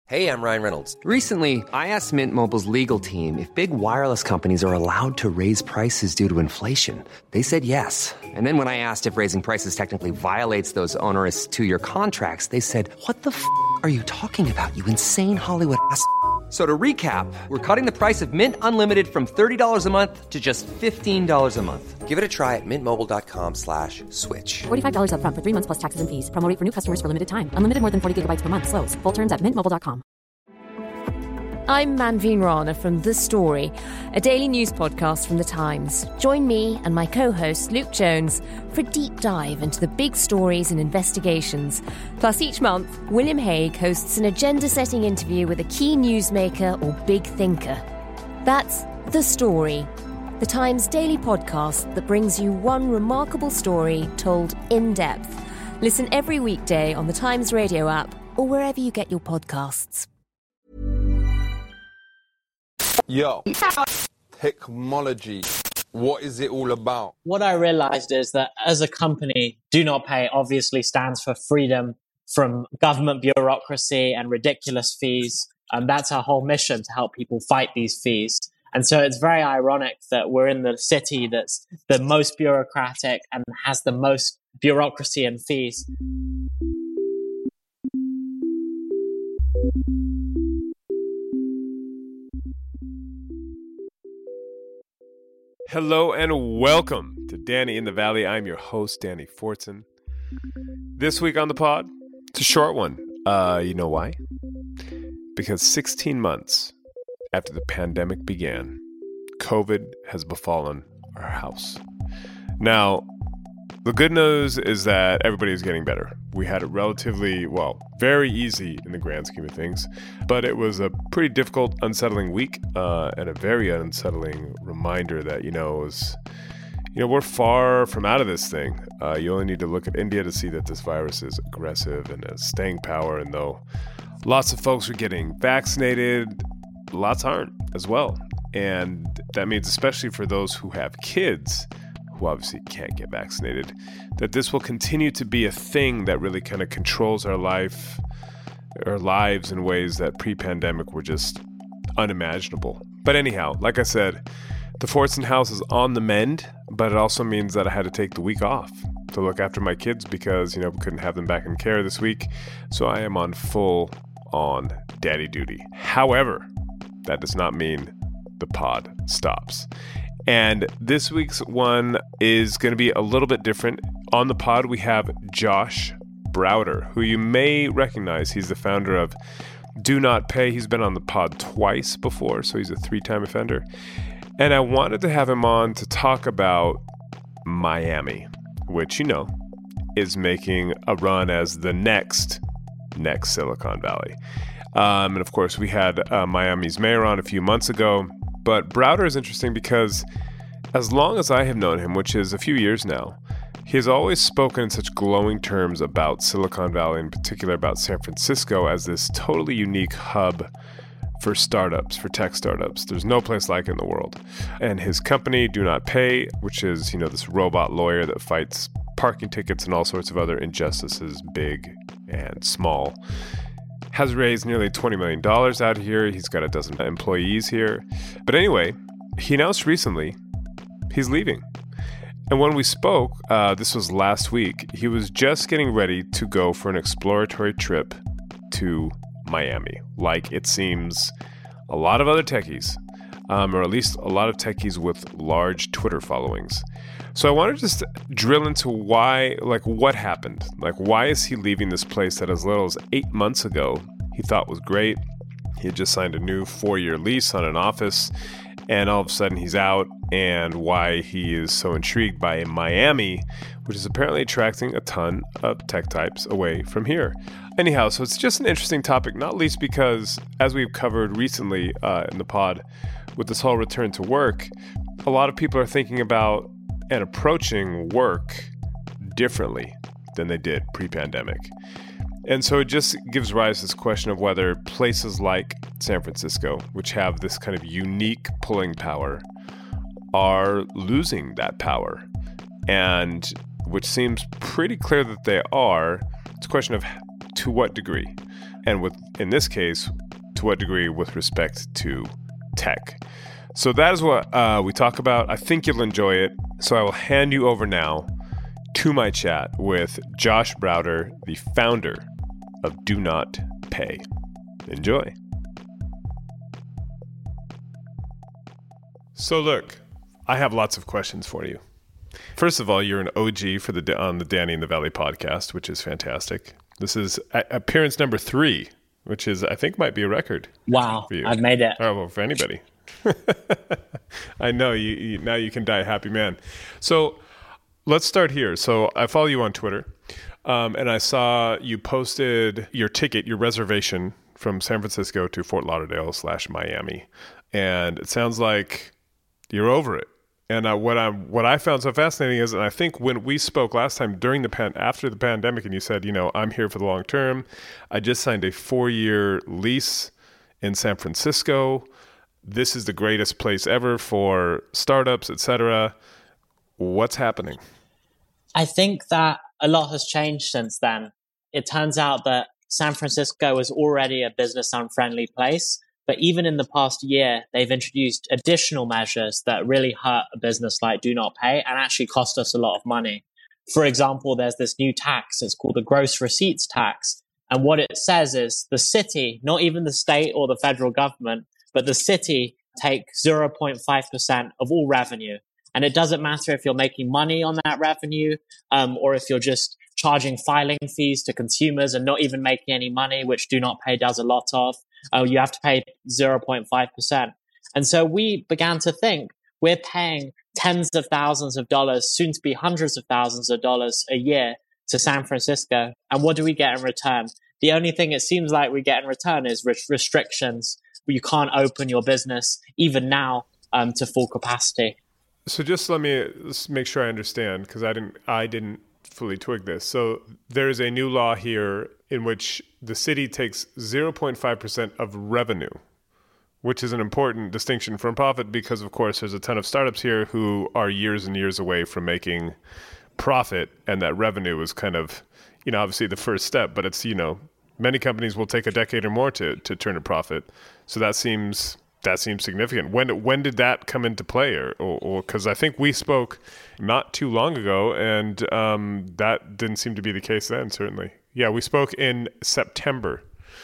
Hey, I'm Ryan Reynolds. Recently, I asked Mint Mobile's legal team if big wireless companies are allowed to raise prices due to inflation. They said yes. And then when I asked if raising prices technically violates those onerous two-year contracts, they said, "What the f*** are you talking about, you insane Hollywood ass?" So to recap, we're cutting the price of Mint Unlimited from $30 a month to just $15 a month. Give it a try at mintmobile.com/switch. $45 up front for 3 months plus taxes and fees. Promo rate for new customers for limited time. Unlimited more than 40 gigabytes per month. Slows full terms at mintmobile.com. I'm Manveen Rana from The Story, a daily news podcast from The Times. Join me and my co-host Luke Jones for a deep dive into the big stories and investigations. Plus, each month, William Hague hosts an agenda-setting interview with a key newsmaker or big thinker. That's The Story, The Times daily podcast that brings you one remarkable story told in depth. Listen every weekday on The Times radio app or wherever you get your podcasts. Yo, technology, what is it all about? What I realized is that as a company, Do Not Pay obviously stands for freedom from government bureaucracy and ridiculous fees. And that's our whole mission, to help people fight these fees. And so it's very ironic that we're in the city that's the most bureaucratic and has the most bureaucracy and fees. Hello and welcome to Danny in the Valley. I'm your host, Danny Fortson. This week on the pod, it's a short one. You know why? Because 16 months after the pandemic began, COVID has befallen our house. Now, the good news is that everybody is getting better. We had it relatively, very easy in the grand scheme of things, but it was a pretty difficult, unsettling week, and a very unsettling reminder that, we're far from out of this thing. You only need to look at India to see that this virus is aggressive and has staying power, and though lots of folks are getting vaccinated, lots aren't as well. And that means, especially for those who have kids, who obviously can't get vaccinated, that this will continue to be a thing that really kind of controls our lives in ways that pre-pandemic were just unimaginable. But anyhow, like I said, the Fortson house is on the mend, but it also means that I had to take the week off to look after my kids because, we couldn't have them back in care this week. So I am on full-on daddy duty. However, that does not mean the pod stops. And this week's one is going to be a little bit different. On the pod, we have Josh Browder, who you may recognize. He's the founder of Do Not Pay. He's been on the pod twice before, so he's a 3-time offender. And I wanted to have him on to talk about Miami, which, is making a run as the next Silicon Valley. And of course, we had Miami's mayor on a few months ago. But Browder is interesting because as long as I have known him, which is a few years now, he has always spoken in such glowing terms about Silicon Valley, in particular about San Francisco, as this totally unique hub for startups, for tech startups. There's no place like it in the world. And his company, Do Not Pay, which is, this robot lawyer that fights parking tickets and all sorts of other injustices, big and small, has raised nearly $20 million out here. He's got a dozen employees here. But anyway, he announced recently he's leaving. And when we spoke, this was last week, he was just getting ready to go for an exploratory trip to Miami, like it seems a lot of other techies, or at least a lot of techies with large Twitter followings. So I want to just drill into why, what happened? Why is he leaving this place that as little as 8 months ago he thought was great? He had just signed a new 4-year lease on an office, and all of a sudden he's out, and why he is so intrigued by Miami, which is apparently attracting a ton of tech types away from here. Anyhow, so it's just an interesting topic, not least because, as we've covered recently in the pod, with this whole return to work, a lot of people are thinking about and approaching work differently than they did pre-pandemic. And so it just gives rise to this question of whether places like San Francisco, which have this kind of unique pulling power, are losing that power. And which seems pretty clear that they are. It's a question of to what degree. and in this case, to what degree with respect to tech. So that is what we talk about. I think you'll enjoy it. So I will hand you over now to my chat with Josh Browder, the founder of Do Not Pay. Enjoy. So look, I have lots of questions for you. First of all, you're an OG on the Danny in the Valley podcast, which is fantastic. This is appearance number 3, which is, I think, might be a record. Wow, I've made it. Oh, well, for anybody. I know, you now you can die a happy man. So let's start here. So I follow you on Twitter, and I saw you posted your ticket, your reservation from San Francisco to Fort Lauderdale/Miami. And it sounds like you're over it. And what I found so fascinating is, and I think when we spoke last time after the pandemic, and you said, I'm here for the long term. I just signed a 4-year lease in San Francisco. This is the greatest place ever for startups, etc. What's happening? I think that a lot has changed since then. It turns out that San Francisco was already a business unfriendly place. But even in the past year, they've introduced additional measures that really hurt a business like Do Not Pay and actually cost us a lot of money. For example, there's this new tax. It's called the gross receipts tax. And what it says is the city, not even the state or the federal government, but the city take 0.5% of all revenue. And it doesn't matter if you're making money on that revenue or if you're just charging filing fees to consumers and not even making any money, which Do Not Pay does a lot of. You have to pay 0.5%. And so we began to think we're paying tens of thousands of dollars, soon to be hundreds of thousands of dollars a year to San Francisco. And what do we get in return? The only thing it seems like we get in return is restrictions. You can't open your business, even now, to full capacity. So let's make sure I understand, because I didn't fully twig this. So there is a new law here in which the city takes 0.5% of revenue, which is an important distinction from profit because, of course, there's a ton of startups here who are years and years away from making profit, and that revenue is kind of, obviously the first step, but it's, many companies will take a decade or more to turn a profit. So that seems significant. When did that come into play? Or because I think we spoke not too long ago, and that didn't seem to be the case then, certainly. Yeah, we spoke in September.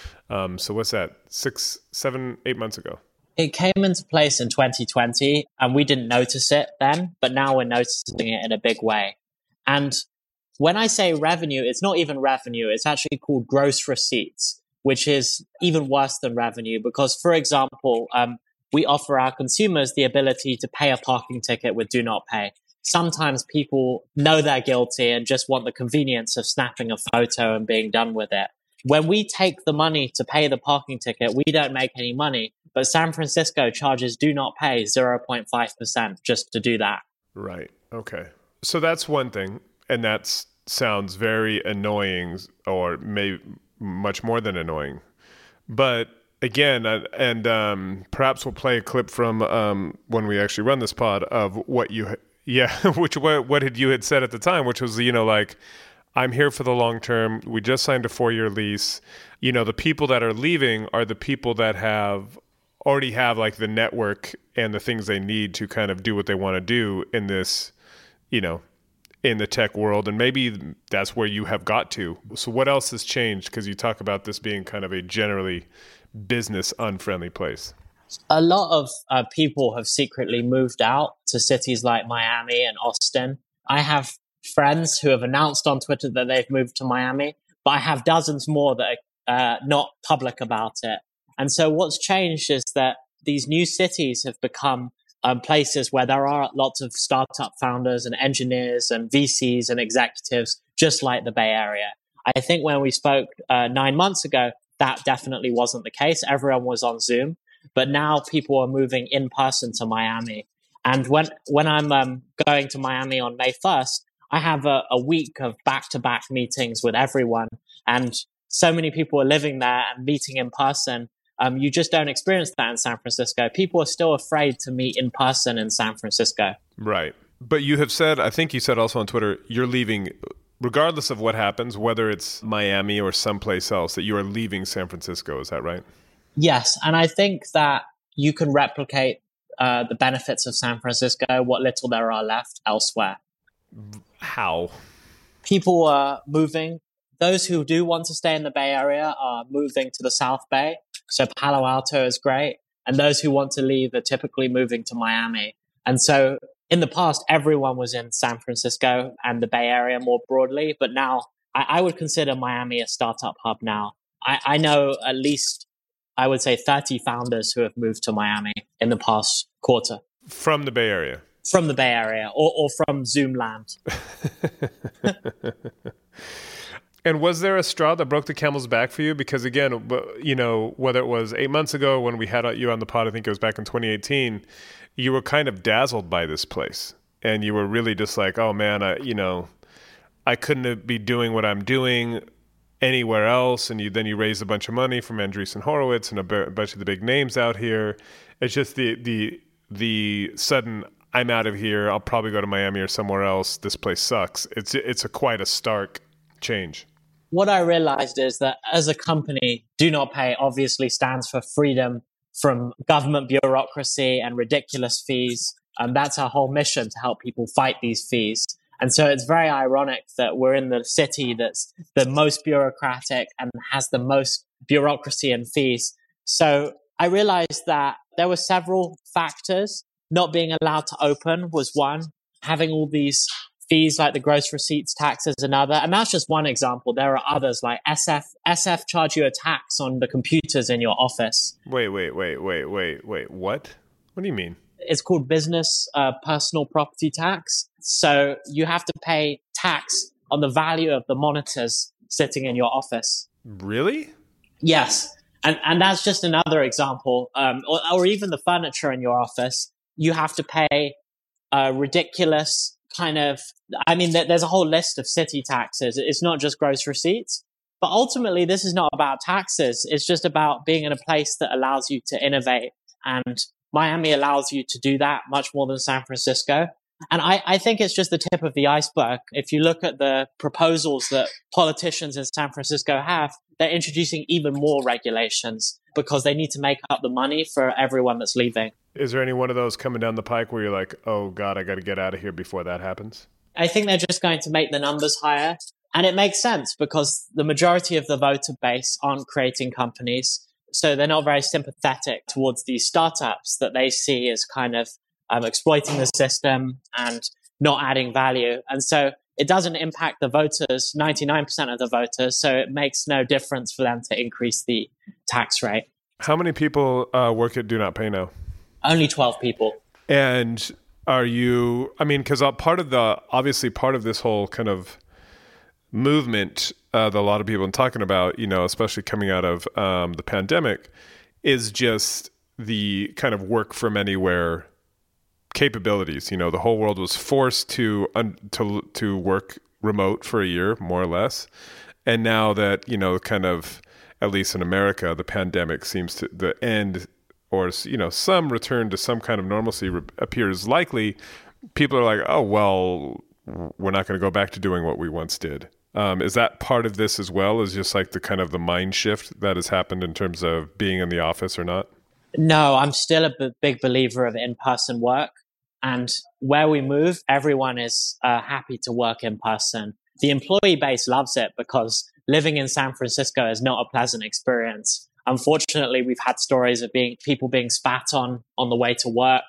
So what's that? 6, 7, 8 months ago. It came into place in 2020, and we didn't notice it then, but now we're noticing it in a big way. And when I say revenue, it's not even revenue. It's actually called gross receipts, which is even worse than revenue because, for example, we offer our consumers the ability to pay a parking ticket with Do Not Pay. Sometimes people know they're guilty and just want the convenience of snapping a photo and being done with it. When we take the money to pay the parking ticket, we don't make any money, but San Francisco charges Do Not Pay 0.5% just to do that. Right. Okay. So that's one thing, and that sounds very annoying, or maybe much more than annoying. But again, and perhaps we'll play a clip from when we actually run this pod of what you you had said at the time, which was, I'm here for the long term. We just signed a 4-year lease. The people that are leaving are the people that already have like the network and the things they need to kind of do what they want to do in this, in the tech world. And maybe that's where you have got to. So what else has changed? Because you talk about this being kind of a generally business unfriendly place. A lot of people have secretly moved out to cities like Miami and Austin. I have friends who have announced on Twitter that they've moved to Miami, but I have dozens more that are not public about it. And so what's changed is that these new cities have become places where there are lots of startup founders and engineers and VCs and executives, just like the Bay Area. I think when we spoke 9 months ago, that definitely wasn't the case. Everyone was on Zoom. But now people are moving in person to Miami. And when I'm going to Miami on May 1st, I have a week of back-to-back meetings with everyone. And so many people are living there and meeting in person. You just don't experience that in San Francisco. People are still afraid to meet in person in San Francisco. Right. But you have said, I think you said also on Twitter, you're leaving regardless of what happens, whether it's Miami or someplace else, that you are leaving San Francisco. Is that right? Yes. And I think that you can replicate the benefits of San Francisco, what little there are left, elsewhere. How? People are moving. Those who do want to stay in the Bay Area are moving to the South Bay. So Palo Alto is great. And those who want to leave are typically moving to Miami. And so in the past, everyone was in San Francisco and the Bay Area more broadly. But now I would consider Miami a startup hub now. I know at least, I would say 30 founders who have moved to Miami in the past quarter. From the Bay Area? From the Bay Area or from Zoom land. And was there a straw that broke the camel's back for you? Because again, whether it was 8 months ago when we had you on the pod, I think it was back in 2018, you were kind of dazzled by this place. And you were really just like, oh man, I couldn't be doing what I'm doing anywhere else. And then you raised a bunch of money from Andreessen Horowitz and a bunch of the big names out here. It's just the sudden, I'm out of here. I'll probably go to Miami or somewhere else. This place sucks. It's quite a stark change. What I realized is that as a company, Do Not Pay obviously stands for freedom from government bureaucracy and ridiculous fees. And that's our whole mission, to help people fight these fees. And so it's very ironic that we're in the city that's the most bureaucratic and has the most bureaucracy and fees. So I realized that there were several factors. Not being allowed to open was one. Having all these fees like the gross receipts tax is another. And that's just one example. There are others like SF charge you a tax on the computers in your office. Wait. What? What do you mean? It's called business personal property tax. So you have to pay tax on the value of the monitors sitting in your office. Really? Yes. And that's just another example. Or even the furniture in your office. You have to pay a ridiculous kind of, there's a whole list of city taxes. It's not just gross receipts. But ultimately, this is not about taxes. It's just about being in a place that allows you to innovate. And Miami allows you to do that much more than San Francisco. And I think it's just the tip of the iceberg. If you look at the proposals that politicians in San Francisco have, they're introducing even more regulations because they need to make up the money for everyone that's leaving. Is there any one of those coming down the pike where you're like, oh God, I got to get out of here before that happens? I think they're just going to make the numbers higher. And it makes sense because the majority of the voter base aren't creating companies. So they're not very sympathetic towards these startups that they see as kind of exploiting the system and not adding value. And so it doesn't impact the voters, 99% of the voters. So it makes no difference for them to increase the tax rate. How many people work at Do Not Pay now? Only 12 people. And are you, because part of this whole kind of movement that a lot of people are talking about, especially coming out of the pandemic, is just the kind of work from anywhere capabilities. The whole world was forced to work remote for a year, more or less. And now that, kind of, at least in America, the pandemic seems to the end, or, some return to some kind of normalcy appears likely. People are like, oh, well, we're not going to go back to doing what we once did. Is that part of this as well, is just like the kind of the mind shift that has happened in terms of being in the office or not? No, I'm still a big believer of in-person work. And where we move, everyone is happy to work in person. The employee base loves it because living in San Francisco is not a pleasant experience. Unfortunately, we've had stories of people being spat on the way to work.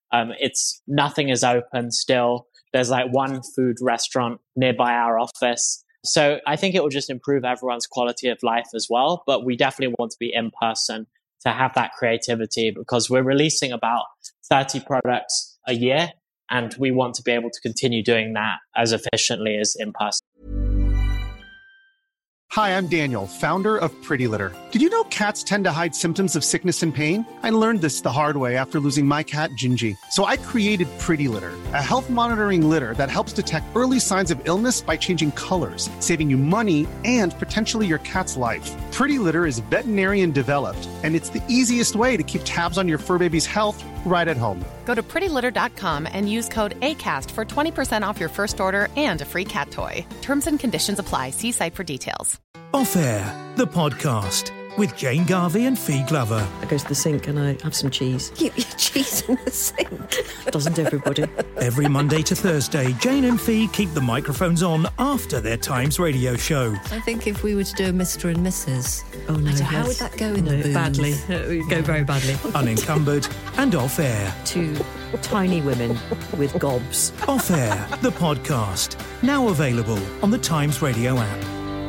Nothing is open still. There's like one food restaurant nearby our office. So I think it will just improve everyone's quality of life as well. But we definitely want to be in person to have that creativity because we're releasing about 30 products a year. And we want to be able to continue doing that as efficiently as in person. Hi, I'm Daniel, founder of Pretty Litter. Did you know cats tend to hide symptoms of sickness and pain? I learned this the hard way after losing my cat, Gingy. So I created Pretty Litter, a health monitoring litter that helps detect early signs of illness by changing colors, saving you money and potentially your cat's life. Pretty Litter is veterinarian developed, and it's the easiest way to keep tabs on your fur baby's health right at home. Go to prettylitter.com and use code ACAST for 20% off your first order and a free cat toy. Terms and conditions apply. See site for details. Off Air, the podcast with Jane Garvey and Fee Glover. I go to the sink and I have some cheese. You eat cheese in the sink? Doesn't everybody? Every Monday to Thursday, Jane and Fee keep the microphones on after their Times radio show. I think if we were to do a Mr. and Mrs. Oh no, how would that go in the booth? Badly. It would go very badly. Unencumbered and Off Air. Two tiny women with gobs. Off Air, the podcast. Now available on the Times radio app.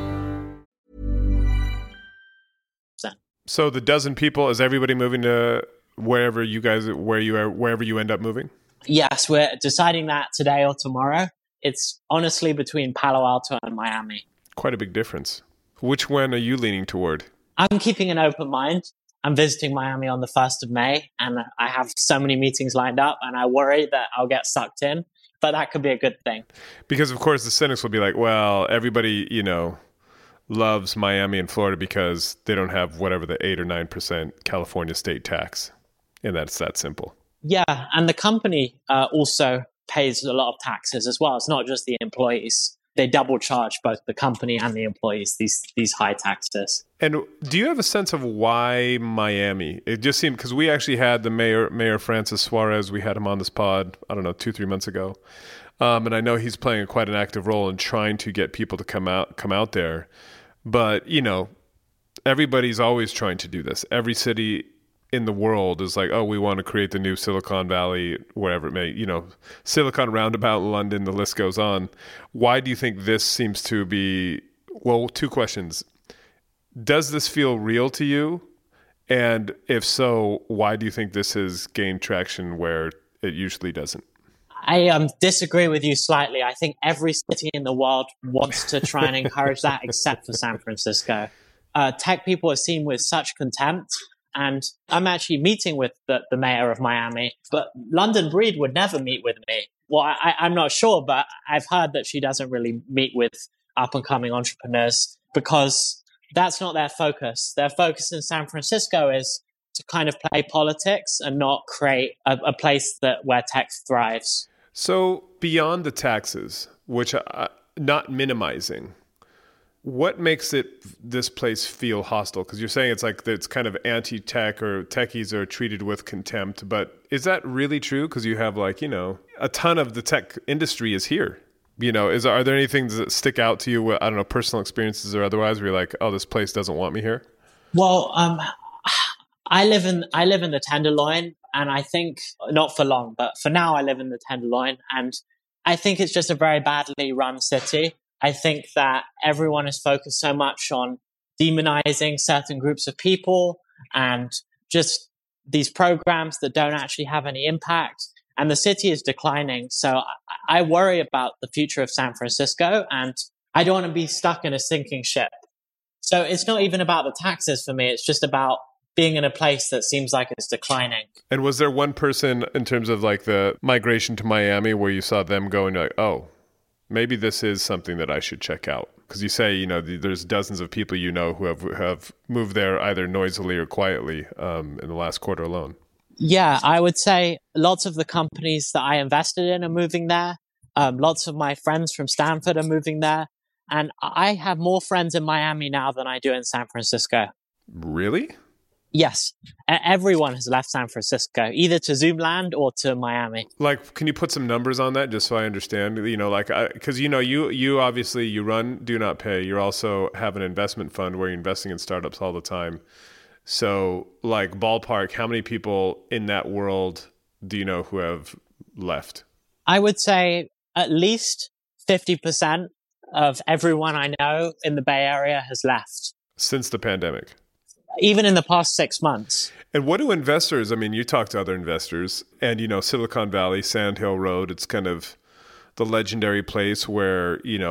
So the dozen people, is everybody moving to wherever you end up moving? Yes, we're deciding that today or tomorrow. It's honestly between Palo Alto and Miami. Quite a big difference. Which one are you leaning toward? I'm keeping an open mind. I'm visiting Miami on the 1st of May, and I have so many meetings lined up, and I worry that I'll get sucked in, but that could be a good thing. Because, of course, the cynics will be like, well, everybody, loves Miami and Florida because they don't have whatever the 8 or 9% California state tax. And that's that simple. Yeah. And the company also pays a lot of taxes as well. It's not just the employees. They double charge both the company and the employees, these high taxes. And do you have a sense of why Miami? It just seemed, because we actually had the Mayor Francis Suarez, we had him on this pod, 2-3 months ago. And I know he's playing quite an active role in trying to get people to come out there. But, everybody's always trying to do this. Every city in the world is like, oh, we want to create the new Silicon Valley, wherever it may, Silicon Roundabout in London, the list goes on. Why do you think this seems to be, well, two questions. Does this feel real to you? And if so, why do you think this has gained traction where it usually doesn't? I disagree with you slightly. I think every city in the world wants to try and encourage that, except for San Francisco. Tech people are seen with such contempt. And I'm actually meeting with the mayor of Miami, but London Breed would never meet with me. Well, I'm not sure, but I've heard that she doesn't really meet with up-and-coming entrepreneurs because that's not their focus. Their focus in San Francisco is to kind of play politics and not create a place where tech thrives. So beyond the taxes, which not minimizing, what makes this place feel hostile? Because you're saying it's kind of anti-tech or techies are treated with contempt, but is that really true? Because you have a ton of the tech industry is here. Are there any things that stick out to you? I don't know, personal experiences or otherwise, where you're like, oh, this place doesn't want me here? Well, I live in the Tenderloin, and I think not for long, but for now I live in the Tenderloin, and I think it's just a very badly run city. I think that everyone is focused so much on demonizing certain groups of people and just these programs that don't actually have any impact, and the city is declining. So I worry about the future of San Francisco, and I don't want to be stuck in a sinking ship. So it's not even about the taxes for me. It's just about being in a place that seems like it's declining. And was there one person in terms of the migration to Miami where you saw them going oh, maybe this is something that I should check out? Because you say, there's dozens of people who have moved there either noisily or quietly in the last quarter alone. Yeah, I would say lots of the companies that I invested in are moving there. Lots of my friends from Stanford are moving there. And I have more friends in Miami now than I do in San Francisco. Really? Yes. Everyone has left San Francisco, either to Zoomland or to Miami. Can you put some numbers on that just so I understand? Because, you obviously, you run Do Not Pay. You also have an investment fund where you're investing in startups all the time. So, ballpark, how many people in that world do you know who have left? I would say at least 50% of everyone I know in the Bay Area has left. Since the pandemic? Even in the past 6 months. And what do investors, you talk to other investors and, Silicon Valley, Sand Hill Road, it's kind of the legendary place where,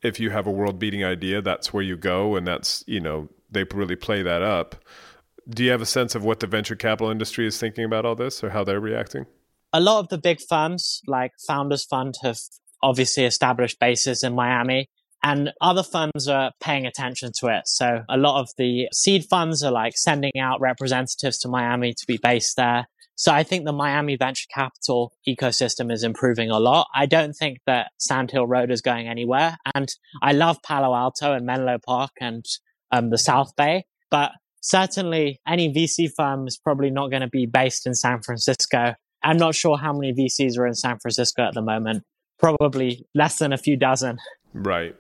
if you have a world-beating idea, that's where you go, and that's, they really play that up. Do you have a sense of what the venture capital industry is thinking about all this, or how they're reacting? A lot of the big firms, like Founders Fund, have obviously established bases in Miami, and other firms are paying attention to it. So a lot of the seed funds are like sending out representatives to Miami to be based there. So I think the Miami venture capital ecosystem is improving a lot. I don't think that Sand Hill Road is going anywhere. And I love Palo Alto and Menlo Park and the South Bay. But certainly any VC firm is probably not going to be based in San Francisco. I'm not sure how many VCs are in San Francisco at the moment. Probably less than a few dozen. Right.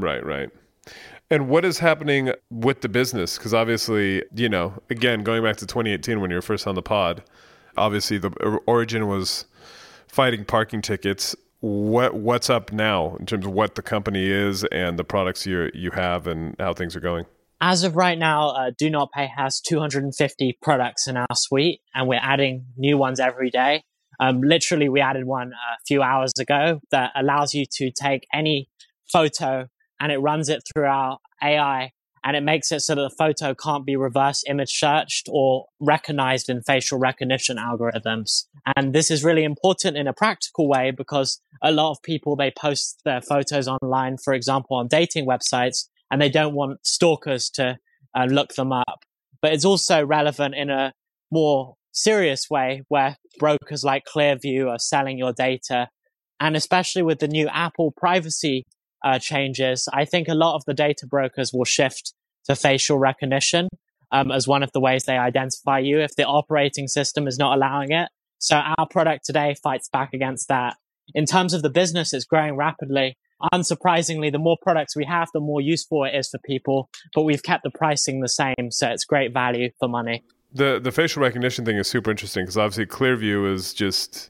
And what is happening with the business? Because obviously, again, going back to 2018 when you were first on the pod, obviously the origin was fighting parking tickets. What's up now in terms of what the company is and the products you have and how things are going? As of right now, Do Not Pay has 250 products in our suite, and we're adding new ones every day. Literally, we added one a few hours ago that allows you to take any photo and it runs it through our AI, and it makes it so that the photo can't be reverse image searched or recognized in facial recognition algorithms. And this is really important in a practical way because a lot of people, they post their photos online, for example, on dating websites, and they don't want stalkers to look them up. But it's also relevant in a more serious way where brokers like Clearview are selling your data. And especially with the new Apple privacy changes, I think a lot of the data brokers will shift to facial recognition as one of the ways they identify you if the operating system is not allowing it. So our product today fights back against that. In terms of the business, it's growing rapidly. Unsurprisingly, the more products we have, the more useful it is for people, but we've kept the pricing the same, so it's great value for money. The facial recognition thing is super interesting because obviously Clearview is just,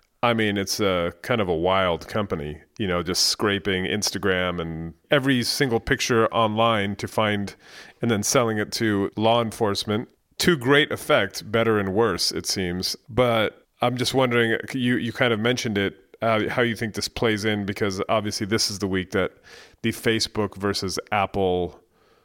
it's a kind of a wild company, just scraping Instagram and every single picture online to find and then selling it to law enforcement to great effect, better and worse, it seems. But I'm just wondering, you kind of mentioned it, how you think this plays in, because obviously this is the week that the Facebook versus Apple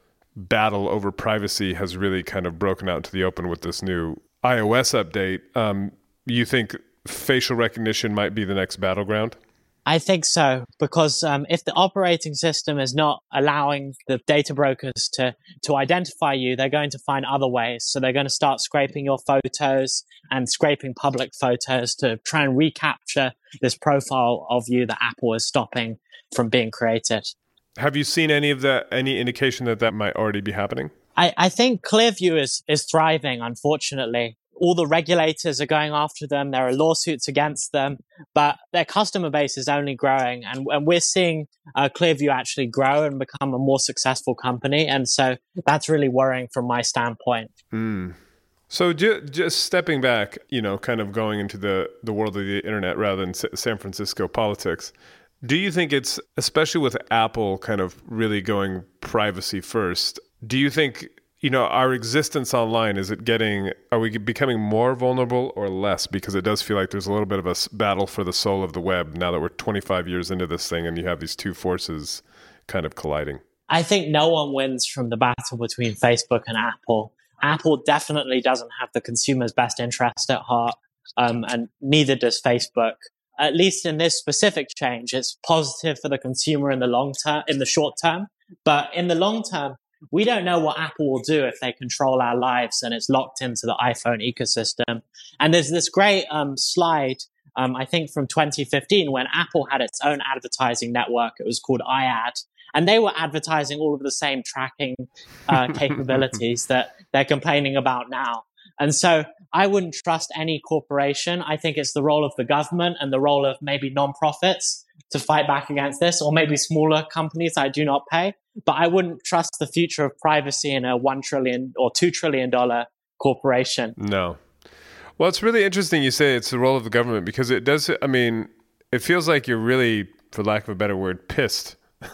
battle over privacy has really kind of broken out into the open with this new iOS update. You think facial recognition might be the next battleground? I think so, because if the operating system is not allowing the data brokers to identify you, they're going to find other ways. So they're going to start scraping your photos and scraping public photos to try and recapture this profile of you that Apple is stopping from being created. Have you seen any indication that might already be happening? I think Clearview is thriving, unfortunately. All the regulators are going after them. There are lawsuits against them, but their customer base is only growing. And we're seeing Clearview actually grow and become a more successful company. And so that's really worrying from my standpoint. So just stepping back, kind of going into the world of the internet rather than San Francisco politics, do you think it's, especially with Apple kind of really going privacy first, do you think our existence online, are we becoming more vulnerable or less? Because it does feel like there's a little bit of a battle for the soul of the web now that we're 25 years into this thing and you have these two forces kind of colliding. I think no one wins from the battle between Facebook and Apple. Apple definitely doesn't have the consumer's best interest at heart, and neither does Facebook. At least in this specific change, it's positive for the consumer in the short term. But in the long term, we don't know what Apple will do if they control our lives and it's locked into the iPhone ecosystem. And there's this great slide, I think from 2015, when Apple had its own advertising network. It was called iAd. And they were advertising all of the same tracking capabilities that they're complaining about now. And so I wouldn't trust any corporation. I think it's the role of the government and the role of maybe nonprofits to fight back against this, or maybe smaller companies that Do Not Pay. But I wouldn't trust the future of privacy in a $1 trillion or $2 trillion corporation. No. Well, it's really interesting you say it's the role of the government, because it does, it feels like you're really, for lack of a better word, pissed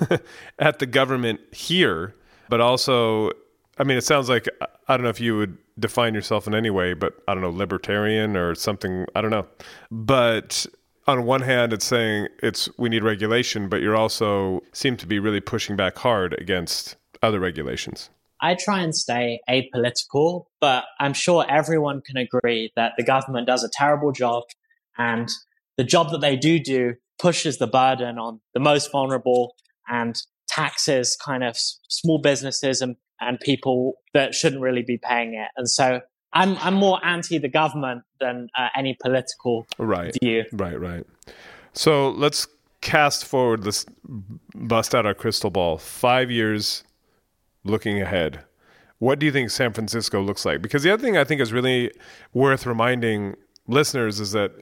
at the government here, but also, it sounds like, I don't know if you would define yourself in any way, but I don't know, libertarian or something, I don't know. But on one hand, it's saying we need regulation, but you're also seem to be really pushing back hard against other regulations. I try and stay apolitical, but I'm sure everyone can agree that the government does a terrible job, and the job that they do pushes the burden on the most vulnerable and taxes kind of small businesses and people that shouldn't really be paying it. And so I'm more anti the government than any political view. Right. So let's cast forward, let's bust out our crystal ball. 5 years looking ahead. What do you think San Francisco looks like? Because the other thing I think is really worth reminding listeners is that,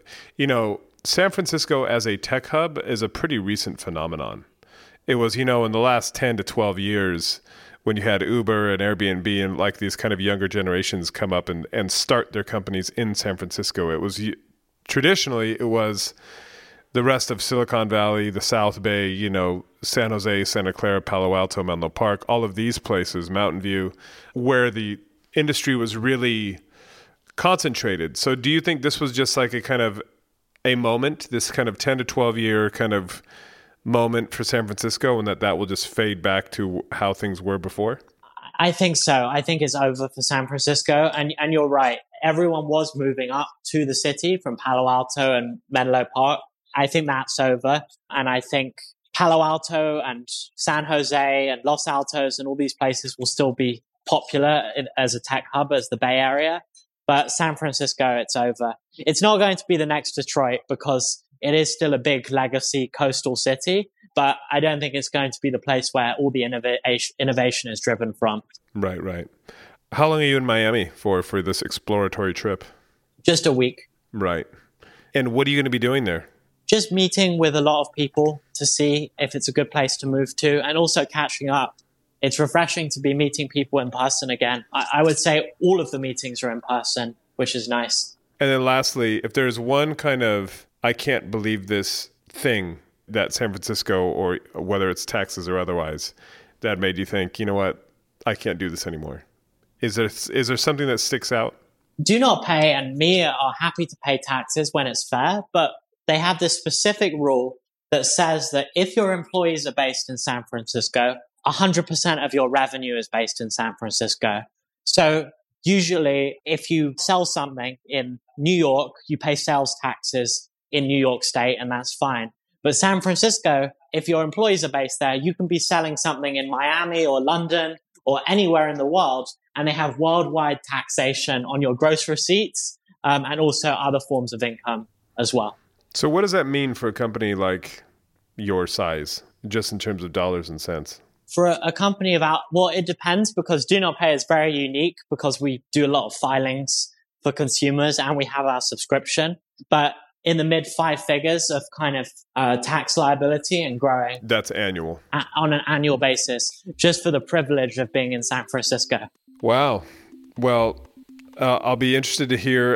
San Francisco as a tech hub is a pretty recent phenomenon. It was, in the last 10 to 12 years when you had Uber and Airbnb and like these kind of younger generations come up and start their companies in San Francisco. It was traditionally, it was the rest of Silicon Valley, the South Bay, San Jose, Santa Clara, Palo Alto, Menlo Park, all of these places, Mountain View, where the industry was really concentrated. So do you think this was just like a kind of a moment, this kind of 10 to 12 year kind of moment for San Francisco, and that will just fade back to how things were before? I think so. I think it's over for San Francisco. And you're right. Everyone was moving up to the city from Palo Alto and Menlo Park. I think that's over. And I think Palo Alto and San Jose and Los Altos and all these places will still be popular as a tech hub, as the Bay Area. But San Francisco, it's over. It's not going to be the next Detroit because it is still a big legacy coastal city, but I don't think it's going to be the place where all the innovation is driven from. Right. How long are you in Miami for this exploratory trip? Just a week. Right. And what are you going to be doing there? Just meeting with a lot of people to see if it's a good place to move to, and also catching up. It's refreshing to be meeting people in person again. I would say all of the meetings are in person, which is nice. And then lastly, if there's one kind of I can't believe this thing that San Francisco, or whether it's taxes or otherwise, that made you think, you know what, I can't do this anymore. Is there something that sticks out? Do not pay, and Mia are happy to pay taxes when it's fair, but they have this specific rule that says that if your employees are based in San Francisco, 100% of your revenue is based in San Francisco. So usually if you sell something in New York, you pay sales taxes in New York State, and that's fine. But San Francisco, if your employees are based there, you can be selling something in Miami or London or anywhere in the world, and they have worldwide taxation on your gross receipts and also other forms of income as well. So what does that mean for a company like your size, just in terms of dollars and cents? For a company it depends, because Do Not Pay is very unique because we do a lot of filings for consumers and we have our subscription. But in the mid 5 figures of kind of tax liability and growing. That's annual. On an annual basis, just for the privilege of being in San Francisco. Wow. Well, I'll be interested to hear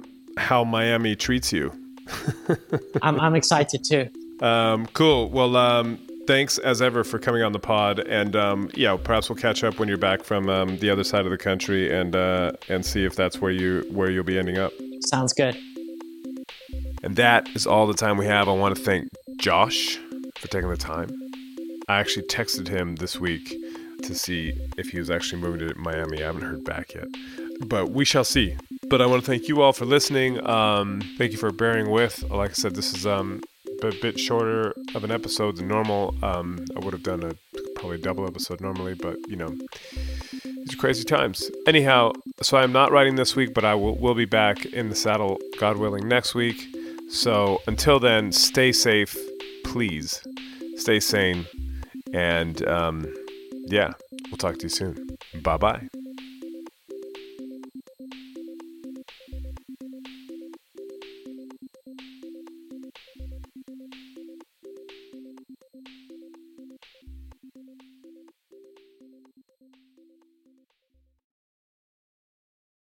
how Miami treats you. I'm excited too. Cool. Well, thanks as ever for coming on the pod, and perhaps we'll catch up when you're back from the other side of the country and see if that's where you'll be ending up. Sounds good. And that is all the time we have. I want to thank Josh for taking the time. I actually texted him this week to see if he was actually moving to Miami. I haven't heard back yet, but we shall see. But I want to thank you all for listening. Thank you for bearing with. Like I said, this is a bit shorter of an episode than normal. I would have done probably a double episode normally, but these are crazy times. Anyhow, so I'm not writing this week, but I will be back in the saddle, God willing, next week. So until then, stay safe, please. Stay sane. And we'll talk to you soon. Bye-bye.